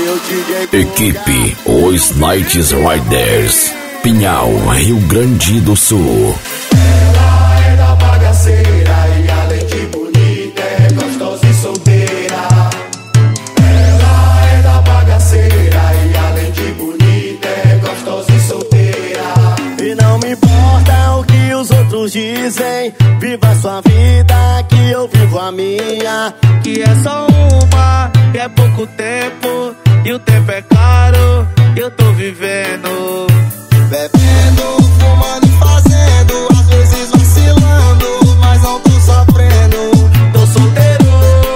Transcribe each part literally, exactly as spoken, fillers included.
Equipe Os Nights Riders, Pinhal, Rio Grande do Sul. Ela é da bagaceira e além de bonita é gostosa e solteira. Ela é da bagaceira e além de bonita é gostosa e solteira. E não me importa o que os outros dizem, viva sua vida que eu vivo a minha. Que é só uma, que é pouco tempo, e o tempo é caro, eu tô vivendo. Bebendo, fumando e fazendo, às vezes vacilando, mas não tô sofrendo. Tô solteiro.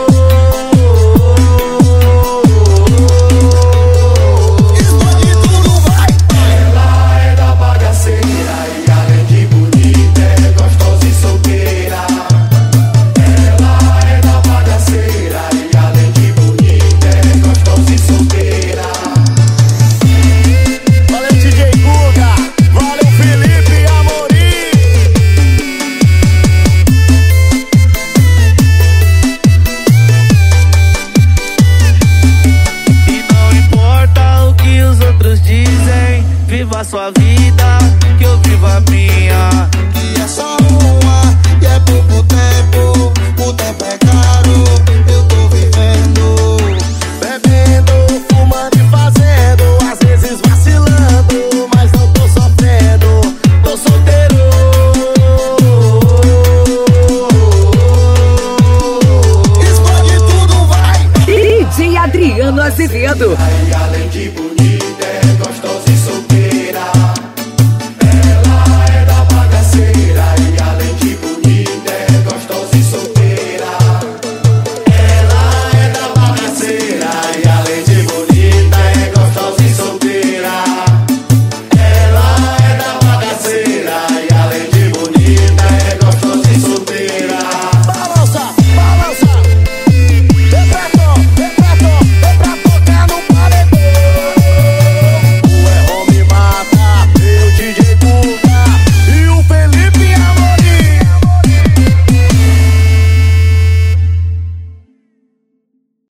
Explode tudo, vai! Ela é da bagaceira e além de bonita é gostosa e solteira. Ela é da bagaceira e além de bonita é gostosa e solteira. Valeu, D J Guga, valeu, Felipe Amorim. E não importa o que os outros dizem, viva a sua vida